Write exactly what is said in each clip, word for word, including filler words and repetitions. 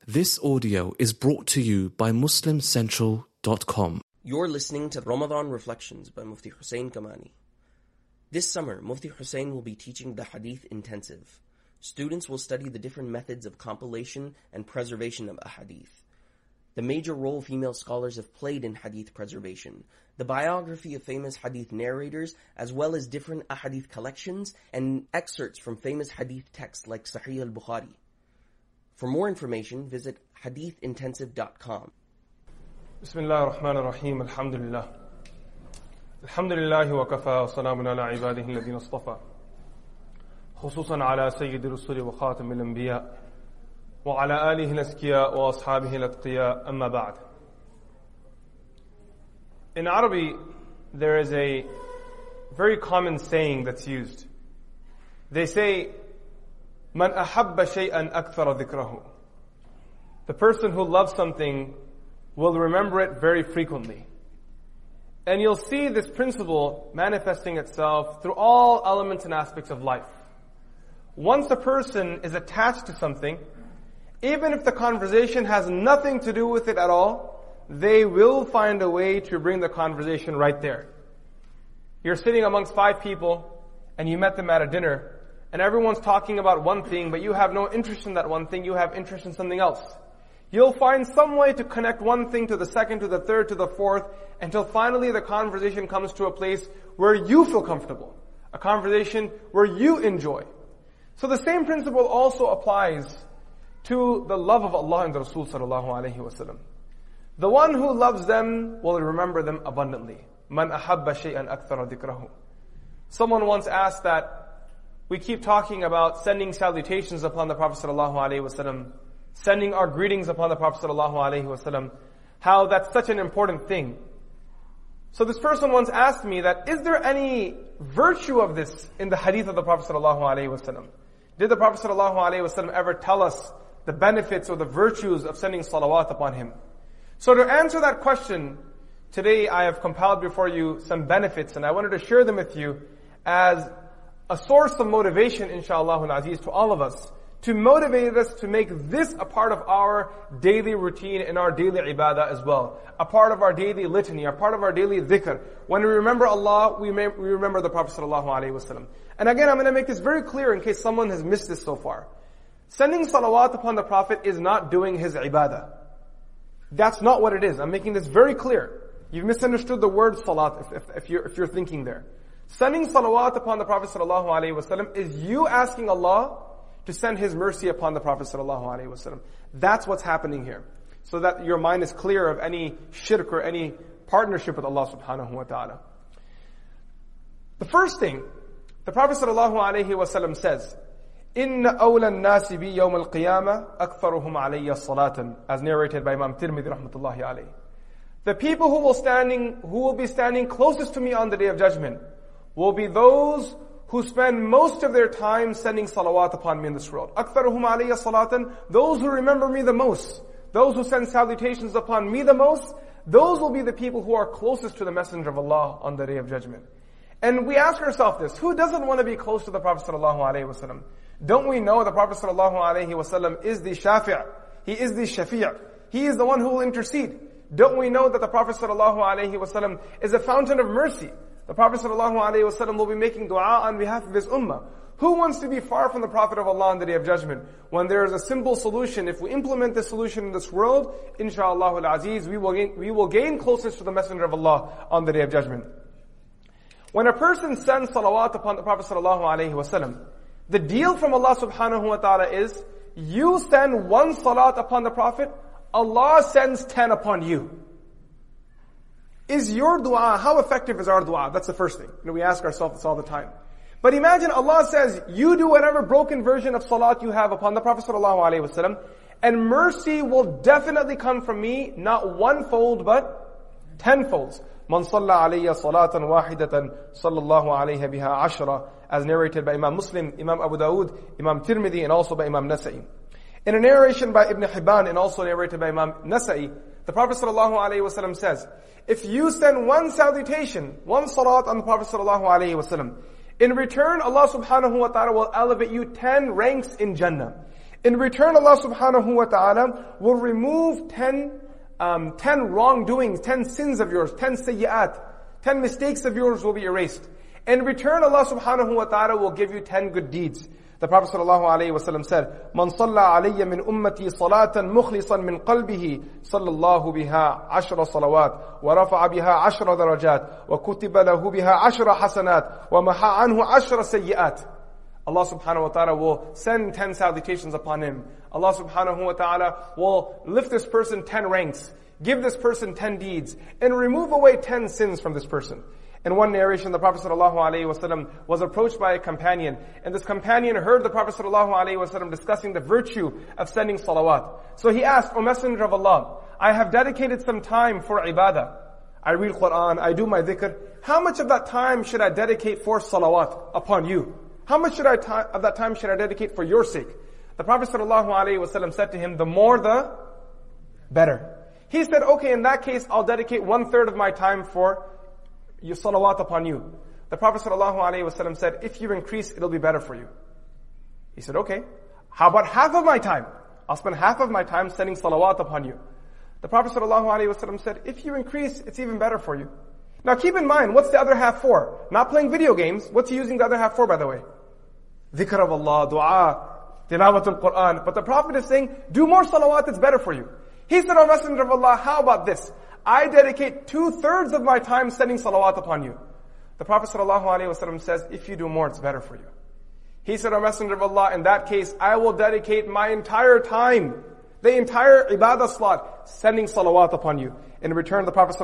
This audio is brought to you by Muslim Central dot com. You're listening to Ramadan Reflections by Mufti Hussein Kamani. This summer, Mufti Hussein will be teaching the Hadith Intensive. Students will study the different methods of compilation and preservation of Ahadith, the major role female scholars have played in Hadith preservation, the biography of famous Hadith narrators, as well as different Ahadith collections and excerpts from famous Hadith texts like Sahih al-Bukhari. For more information, visit hadith intensive dot com. Bismillah ar-Rahman ar-Rahim, alhamdulillah. Alhamdulillahi wa kafa wa salamun ala ibadihi alladhina istafa. Khususan ala sayyidi rusuli wa khatam al-anbiya wa ala alihi al-askiya wa ashabihi al-atqiya, amma ba'd. In Arabic, there is a very common saying that's used. They say, Man ahabba shay'an akthara dhikrahu. The person who loves something will remember it very frequently. And you'll see this principle manifesting itself through all elements and aspects of life. Once a person is attached to something, even if the conversation has nothing to do with it at all, they will find a way to bring the conversation right there. You're sitting amongst five people, and you met them at a dinner, and everyone's talking about one thing, but you have no interest in that one thing, you have interest in something else. You'll find some way to connect one thing to the second, to the third, to the fourth, until finally the conversation comes to a place where you feel comfortable. A conversation where you enjoy. So the same principle also applies to the love of Allah and the Rasul sallallahu alayhi wa sallam. The one who loves them will remember them abundantly. Man ahabba shay'an akthara dhikrahu. Someone once asked that, we keep talking about sending salutations upon the Prophet sallallahu alaihi wasallam, sending our greetings upon the Prophet sallallahu alaihi wasallam, how that's such an important thing. So this person once asked me that, is there any virtue of this in the hadith of the Prophet sallallahu alaihi wasallam? Did the Prophet sallallahu alaihi wasallam ever tell us the benefits or the virtues of sending salawat upon him? So to answer that question, today I have compiled before you some benefits, and I wanted to share them with you as a source of motivation, inshallah al-aziz, to all of us, to motivate us to make this a part of our daily routine and our daily ibadah as well. A part of our daily litany, a part of our daily dhikr. When we remember Allah, we, may, we remember the Prophet sallallahu alaihi wasallam. And again, I'm going to make this very clear in case someone has missed this so far. Sending salawat upon the Prophet is not doing his ibadah. That's not what it is. I'm making this very clear. You've misunderstood the word salat if, if, if, you're, if you're thinking there. Sending salawat upon the Prophet sallallahu alaihi wasallam is you asking Allah to send His mercy upon the Prophet sallallahu alaihi wasallam. That's what's happening here. So that your mind is clear of any shirk or any partnership with Allah subhanahu wa ta'ala. The first thing, the Prophet sallallahu alaihi wasallam says, Inna awla an-nasi bi yawm al-qiyamah aktharuhum alayya salatan, as narrated by Imam Tirmidhi rahmatullahi alayhi. The people who will standing, who will be standing closest to me on the Day of Judgment will be those who spend most of their time sending salawat upon me in this world. أَكْثَرُهُمْ عَلَيَّ صَلَاةً. Those who remember me the most, those who send salutations upon me the most, those will be the people who are closest to the Messenger of Allah on the Day of Judgment. And we ask ourselves this, who doesn't want to be close to the Prophet sallallahu alaihi wasallam? Don't we know the Prophet sallallahu alaihi wasallam is the shafi', he is the shafi', he is the one who will intercede. Don't we know that the Prophet sallallahu alaihi wasallam is a fountain of mercy? The Prophet ﷺ will be making dua on behalf of his ummah. Who wants to be far from the Prophet of Allah on the Day of Judgment? When there is a simple solution, if we implement this solution in this world, inshaAllah al-aziz, we will gain, we will gain closeness to the Messenger of Allah on the Day of Judgment. When a person sends salawat upon the Prophet ﷺ, the deal from Allah subhanahu wa ta'ala is, you send one salat upon the Prophet, Allah sends ten upon you. Is your dua, how effective is our dua? That's the first thing. You know, we ask ourselves this all the time. But imagine Allah says, you do whatever broken version of salat you have upon the Prophet sallallahu alaihi wasallam, and mercy will definitely come from me, not one fold, but ten folds. Man salla alayya salatan wahidatan sallallahu alayha biha ashra, as narrated by Imam Muslim, Imam Abu Dawood, Imam Tirmidhi, and also by Imam Nasa'i. In a narration by Ibn Hibban, and also narrated by Imam Nasa'i, the Prophet ﷺ says, if you send one salutation, one salat on the Prophet ﷺ, in return Allah subhanahu wa ta'ala will elevate you ten ranks in Jannah. In return, Allah subhanahu wa ta'ala will remove ten, um, ten wrongdoings, ten sins of yours, ten sayyi'at, ten mistakes of yours will be erased. In return, Allah subhanahu wa ta'ala will give you ten good deeds. The Prophet sallallahu alayhi wa sallam said, "Man salla alayya min ummati salatan mukhlisan min qalbihi, sallallahu biha ashra salawat, wa rafa'a biha ashra darajat, wa kutiba lahu biha ashra hasanat, wa maha anhu ashra sayyi'at." Allah subhanahu wa ta'ala will send ten salutations upon him. Allah subhanahu wa ta'ala will lift this person ten ranks, give this person ten deeds, and remove away ten sins from this person. In one narration, the Prophet ﷺ was approached by a companion, and this companion heard the Prophet ﷺ discussing the virtue of sending salawat. So he asked, "O Messenger of Allah, I have dedicated some time for ibadah. I read Quran, I do my dhikr. How much of that time should I dedicate for salawat upon you? How much should I ta- of that time should I dedicate for your sake?" The Prophet ﷺ said to him, "The more the better." He said, "Okay, in that case, I'll dedicate one third of my time for your salawat upon you." The Prophet ﷺ said, "If you increase, it'll be better for you." He said, "Okay, how about half of my time? I'll spend half of my time sending salawat upon you." The Prophet ﷺ said, "If you increase, it's even better for you." Now keep in mind, what's the other half for? Not playing video games. What's he using the other half for, by the way? Dhikr of Allah, dua, tilawatul Quran. But the Prophet is saying, do more salawat, it's better for you. He said, "O Messenger of Allah, how about this? I dedicate two-thirds of my time sending salawat upon you." The Prophet ﷺ says, "If you do more, it's better for you." He said, "O Messenger of Allah, in that case, I will dedicate my entire time, the entire ibadah slot, sending salawat upon you." In return, the Prophet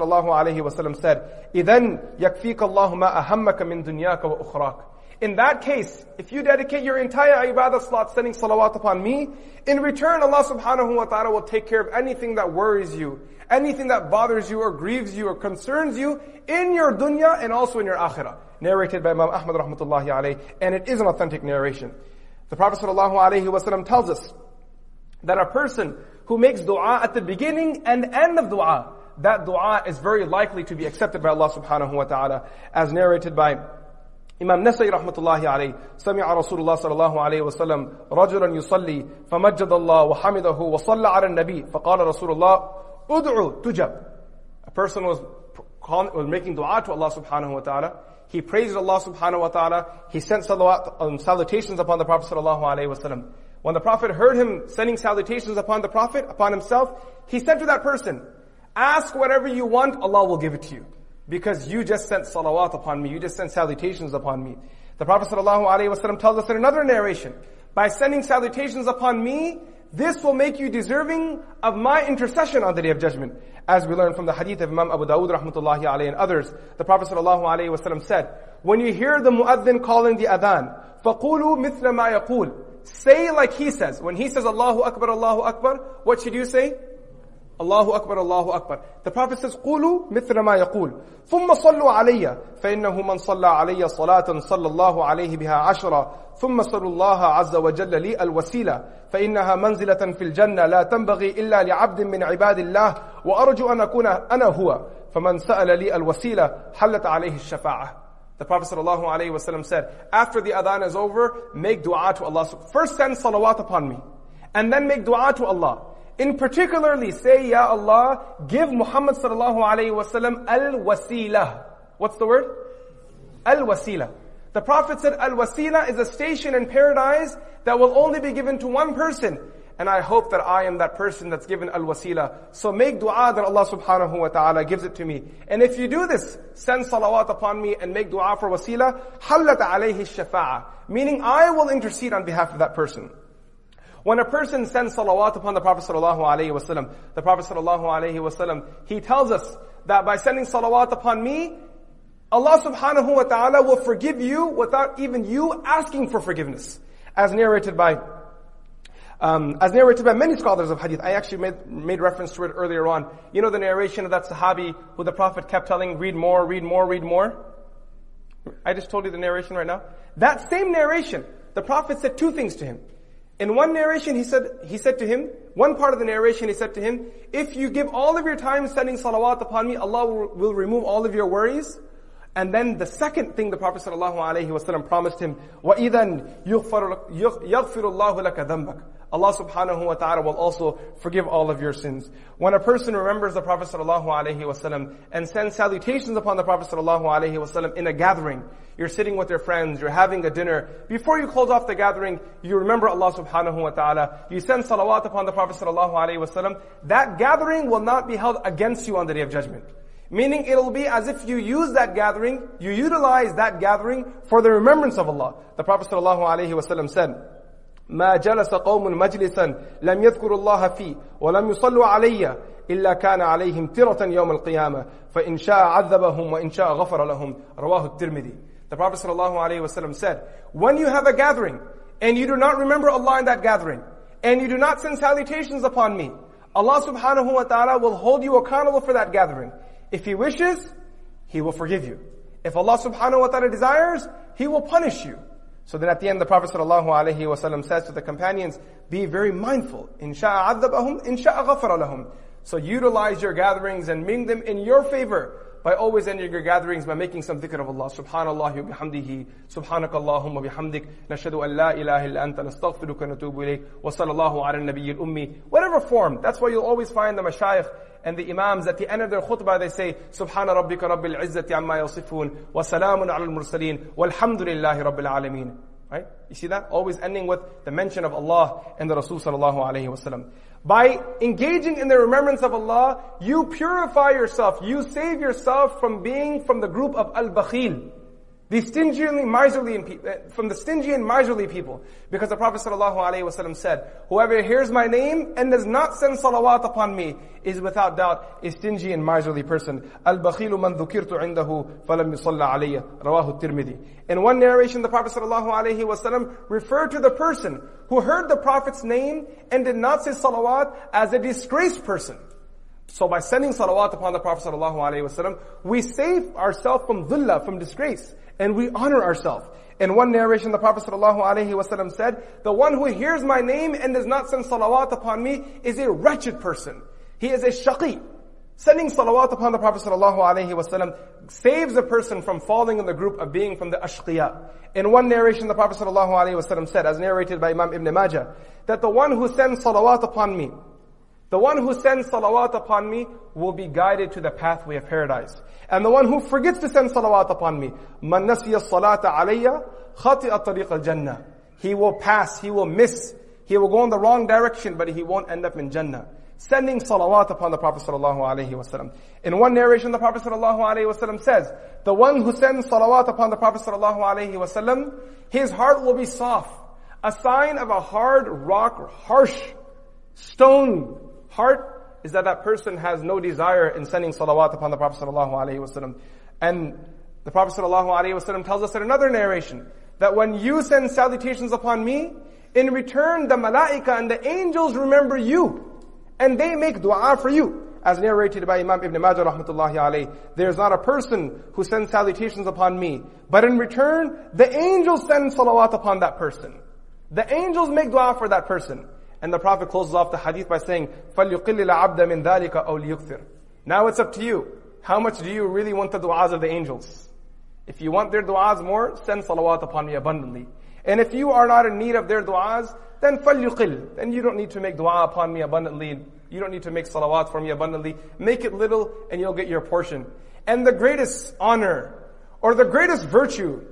ﷺ said, "إِذَنْ يَكْفِيكَ اللَّهُ مَا أَهَمَّكَ مِنْ دُنْيَاكَ وَأُخْرَاكَ." In that case, if you dedicate your entire ibadah slot sending salawat upon me, in return Allah subhanahu wa ta'ala will take care of anything that worries you, anything that bothers you or grieves you or concerns you in your dunya and also in your akhirah. Narrated by Imam Ahmad rahmatullahi alayhi, and it is an authentic narration. The Prophet sallallahu alayhi wa sallam tells us that a person who makes dua at the beginning and end of dua, that dua is very likely to be accepted by Allah subhanahu wa ta'ala, as narrated by Imam Nasai rahmatullahi alayhi, سمع رسول الله صلى الله عليه وسلم رجلا يصلي فمجد الله وحمده وصلى على النبي فقال رسول الله ادعو تجب. A person was calling, was making dua to Allah subhanahu wa ta'ala. He praised Allah subhanahu wa ta'ala. He sent salawat, um, salutations upon the Prophet sallallahu alayhi wa sallam. When the Prophet heard him sending salutations upon the Prophet, upon himself, he said to that person, "Ask whatever you want, Allah will give it to you. Because you just sent salawat upon me, you just sent salutations upon me." The Prophet ﷺ tells us in another narration, by sending salutations upon me, this will make you deserving of my intercession on the Day of Judgment. As we learn from the hadith of Imam Abu Dawud rahmatullahi alayhi and others, the Prophet ﷺ said, when you hear the mu'adhin calling the adhan, فَقُولُوا مِثْلَ مَا يَقُولُ, say like he says. When he says Allahu Akbar, Allahu Akbar, what should you say? Allahu Akbar, Allahu Akbar. The Prophet says, قُولُوا مِثْلَ مَا يَقُولُ ثُمَّ صَلُّوا عَلَيَّ فَإِنَّهُ مَنْ صَلَّى عَلَيَّ صَلَاةً صَلَّى اللَّهُ عَلَيْهِ بِهَا عَشْرًا ثُمَّ صَلُّوا اللَّهَ عَزَّ وَجَلَّ لِي الْوَسِيلَةَ فَإِنَّهَا مَنْزِلَةً فِي الْجَنَّةِ لَا تَنْبَغِي إِلَّا لِعَبْدٍ مِّنْ عِبَادِ اللَّهِ وَأَرْجُو أَنْ أَكُونَ أَنَا هُوَ فَمَنْ سَأَلَ لِي الْوَسِيلَةَ حَلَّتْ عَلَيْهِ الشَّفَاعَةِ. The Prophet ﷺ said, after the adhan is over, make dua to Allah. First send salawat upon me, and then make dua to Allah. In particularly, say, Ya Allah, give Muhammad sallallahu alayhi wa sallam al-wasila. What's the word? Al-wasila. The Prophet said al-wasila is a station in paradise that will only be given to one person. And I hope that I am that person that's given al-wasila. So make dua that Allah subhanahu wa ta'ala gives it to me. And if you do this, send salawat upon me and make dua for wasila, حَلَّتْ عَلَيْهِ الشَّفَاعَةِ, meaning I will intercede on behalf of that person. When a person sends salawat upon the Prophet sallallahu alaihi wasallam, the Prophet sallallahu alaihi wasallam, he tells us that by sending salawat upon me, Allah subhanahu wa ta'ala will forgive you without even you asking for forgiveness. As narrated by, um, as narrated by many scholars of hadith. I actually made, made reference to it earlier on. You know the narration of that sahabi who the Prophet kept telling, read more, read more, read more? I just told you the narration right now. That same narration, the Prophet said two things to him. In one narration, he said, he said to him, one part of the narration, he said to him, if you give all of your time sending salawat upon me, Allah will, will remove all of your worries. And then the second thing the Prophet ﷺ promised him, وَإِذَنْ يَغْفِرُ اللَّهُ لَكَ ذَنْبَكَ, Allah subhanahu wa ta'ala will also forgive all of your sins. When a person remembers the Prophet sallallahu alaihi wasallam and sends salutations upon the Prophet sallallahu alaihi wasallam in a gathering, you're sitting with your friends, you're having a dinner, before you close off the gathering, you remember Allah subhanahu wa ta'ala, you send salawat upon the Prophet sallallahu alaihi wasallam, that gathering will not be held against you on the Day of Judgment. Meaning it'll be as if you use that gathering, you utilize that gathering for the remembrance of Allah. The Prophet sallallahu alaihi wasallam said, ما جلس قوم مجلسا لم يذكروا الله فيه ولم يصلوا علي إلا كان عليهم ترة يوم القيامة فإن شاء عذبهم وإن شاء غفر لهم رواه الترمذي. The Prophet ﷺ said, when you have a gathering and you do not remember Allah in that gathering and you do not send salutations upon me, Allah subhanahu wa ta'ala will hold you accountable for that gathering. If He wishes, He will forgive you. If Allah subhanahu wa ta'ala desires, He will punish you. So then at the end, the Prophet ﷺ says to the companions, be very mindful. إِن شَاءَ عَذَّبَهُمْ إِن شَاءَ غَفَرَ لَهُمْ. So utilize your gatherings and make them in your favor by always ending your gatherings by making some dhikr of Allah. Subhanallah wa bihamdihi, subhanakallahumma bihamdik, nashhadu an la ilaha illa anta, nastaghfiruka wa natubu ilayk, wa sallallahu ala nabiyyil ummi. Whatever form, that's why you'll always find the mashayikh and the imams at the end of their khutbah, they say, Subhana rabbika rabbil izzati amma yasifun, wa salamun ala al-mursaleen, walhamdulillahi rabbil alameen. Right? You see that? Always ending with the mention of Allah and the Rasul sallallahu alayhi wa sallam. By engaging in the remembrance of Allah, you purify yourself, you save yourself from being from the group of al-bakhil, the stingy and miserly, from the stingy and miserly people. Because the Prophet ﷺ said, whoever hears my name and does not send salawat upon me is without doubt a stingy and miserly person. Al-bakhilu man dhukirtu indahu falam yusalla alayya. Rawahu Tirmidhi. In one narration, the Prophet ﷺ referred to the person who heard the Prophet's name and did not say salawat as a disgraced person. So by sending salawat upon the Prophet ﷺ, we save ourselves from dhullah, from disgrace, and we honor ourselves. In one narration, the Prophet ﷺ said, the one who hears my name and does not send salawat upon me is a wretched person. He is a shaqi. Sending salawat upon the Prophet ﷺ saves a person from falling in the group of being from the ashqiya. In one narration, the Prophet ﷺ said, as narrated by Imam Ibn Majah, that the one who sends salawat upon me, the one who sends salawat upon me will be guided to the pathway of paradise. And the one who forgets to send salawat upon me, man nasiya salata alayya khati'a tariq al-jannah. He will pass, he will miss, he will go in the wrong direction, but he won't end up in Jannah. Sending salawat upon the Prophet sallallahu alaihi wasallam. In one narration, the Prophet sallallahu alaihi wasallam says, the one who sends salawat upon the Prophet sallallahu alaihi wasallam, his heart will be soft. A sign of a hard rock, harsh stone heart is that that person has no desire in sending salawat upon the Prophet sallallahu alaihi wasallam. And the Prophet sallallahu alaihi wasallam tells us in another narration that when you send salutations upon me, in return the malaika and the angels remember you and they make dua for you. As narrated by Imam Ibn Majah rahmatullahi alayhi, there's not a person who sends salutations upon me, but in return the angels send salawat upon that person. The angels make dua for that person. And the Prophet closes off the hadith by saying, فَلْيُقِلِّ الْعَبْدَ مِنْ ذَلِكَ أَوْ لِيُكْثِرْ. Now it's up to you. How much do you really want the du'as of the angels? If you want their du'as more, send salawat upon me abundantly. And if you are not in need of their du'as, then فَلْيُقِلْ. Then you don't need to make dua upon me abundantly. You don't need to make salawat for me abundantly. Make it little and you'll get your portion. And the greatest honor, or the greatest virtue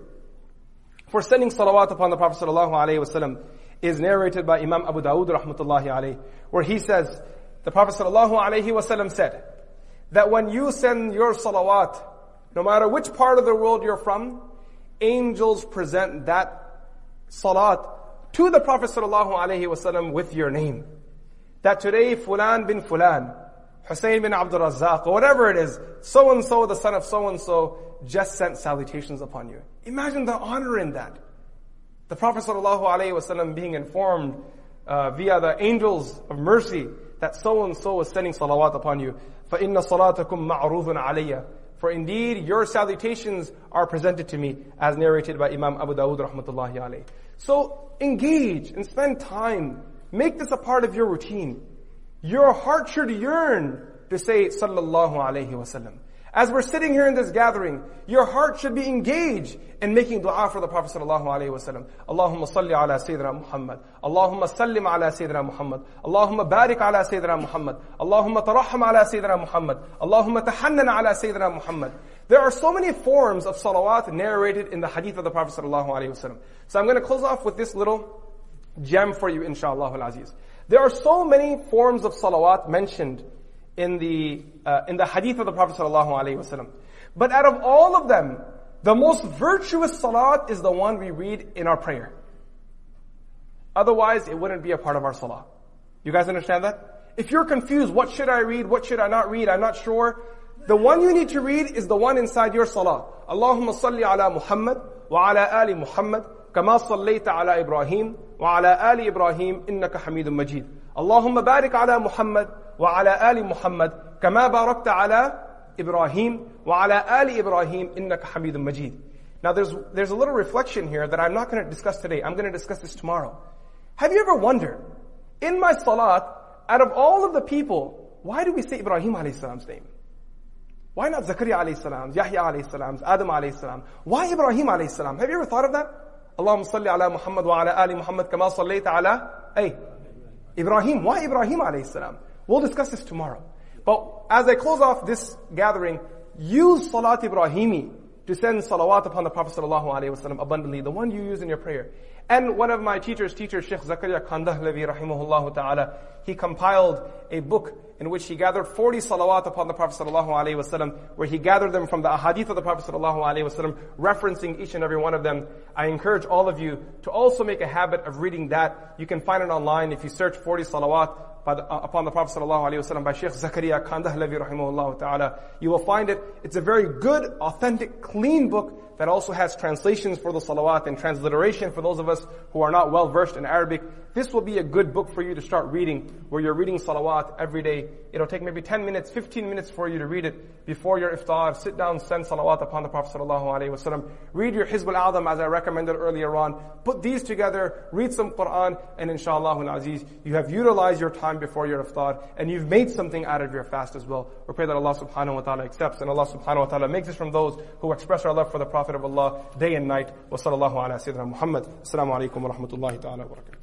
for sending salawat upon the Prophet sallallahu alaihi wasallam is narrated by Imam Abu Dawud rahmatullahi alayhi, where he says, the Prophet sallallahu alaihi wasallam said, that when you send your salawat, no matter which part of the world you're from, angels present that salat to the Prophet sallallahu alaihi wasallam with your name. That today, Fulan bin Fulan, Hussein bin Abdul Razzaq, or whatever it is, so-and-so, the son of so-and-so, just sent salutations upon you. Imagine the honor in that. The Prophet ﷺ being informed uh, via the angels of mercy that so-and-so is sending salawat upon you. فَإِنَّ صَلَاتَكُمْ مَعْرُوضٌ عَلَيَّ. For indeed, your salutations are presented to me, as narrated by Imam Abu Dawud rahmatullahi alayhi. So engage and spend time. Make this a part of your routine. Your heart should yearn to say sallallahu alayhi wasallam. As we're sitting here in this gathering, your heart should be engaged in making dua for the Prophet sallallahu alaihi wasallam. Allahumma salli ala Sayyidina Muhammad. Allahumma sallim ala Sayyidina Muhammad. Allahumma barik ala Sayyidina Muhammad. Allahumma tarahham ala Sayyidina Muhammad. Allahumma tahannan ala Sayyidina Muhammad. There are so many forms of salawat narrated in the hadith of the Prophet sallallahu alaihi wasallam. So I'm going to close off with this little gem for you, inshallah al-aziz. There are so many forms of salawat mentioned in the uh, in the hadith of the Prophet sallallahu alaihi wasallam. But out of all of them, the most virtuous salat is the one we read in our prayer. Otherwise, it wouldn't be a part of our salah. You guys understand that? If you're confused, what should I read, what should I not read, I'm not sure, the one you need to read is the one inside your salah. Allahumma salli ala Muhammad wa ala ali Muhammad kama sallayta ala Ibrahim wa ala ali Ibrahim innaka hamidun majid. Allahumma barik ala Muhammad wa ala ali Muhammad kama barakta ala Ibrahim wa ala ali Ibrahim innaka hamidun majid. Now there's there's a little reflection here that I'm not going to discuss today. I'm going to discuss this tomorrow. Have you ever wondered, in my salat, out of all of the people, why do we say Ibrahim alayhi salam's name? Why not Zakaria alayhi salam, Yahya alayhi salam, Adam alayhi salam? Why Ibrahim alayhi salam? Have you ever thought of that? Allahumma salli ala Muhammad wa ala ali Muhammad kama sallayta ala, hey, Ibrahim. Why Ibrahim alayhi salam? We'll discuss this tomorrow. But as I close off this gathering, use Salat Ibrahimi to send salawat upon the Prophet sallallahu alaihi wasallam abundantly, the one you use in your prayer. And one of my teachers, teacher Sheikh Zakaria Kandahlavi rahimahullah ta'ala, he compiled a book in which he gathered forty salawat upon the Prophet sallallahu alaihi wasallam, where he gathered them from the ahadith of the Prophet sallallahu alaihi wasallam, referencing each and every one of them. I encourage all of you to also make a habit of reading that. You can find it online if you search forty salawat by the, uh, upon the Prophet sallallahu alaihi wasallam by Sheikh Zakaria Kandahlavi rahimahullah ta'ala. You will find it. It's a very good, authentic, clean book that also has translations for the salawat and transliteration for those of us who are not well versed in Arabic. This will be a good book for you to start reading, where you're reading salawat every day. It'll take maybe ten minutes, fifteen minutes for you to read it before your iftar. Sit down, send salawat upon the Prophet sallallahu alaihi wasallam. Read your Hizb al-A'zam as I recommended earlier on. Put these together, read some Quran, and inshallah al-aziz, you have utilized your time before your iftar, and you've made something out of your fast as well. We pray that Allah subhanahu wa ta'ala accepts, and Allah subhanahu wa ta'ala makes us from those who express our love for the Prophet of Allah day and night. Wa sallallahu ala Sayyidina Muhammad. Assalamu alaikum wa rahmatullahi ta'ala wa barakatuh.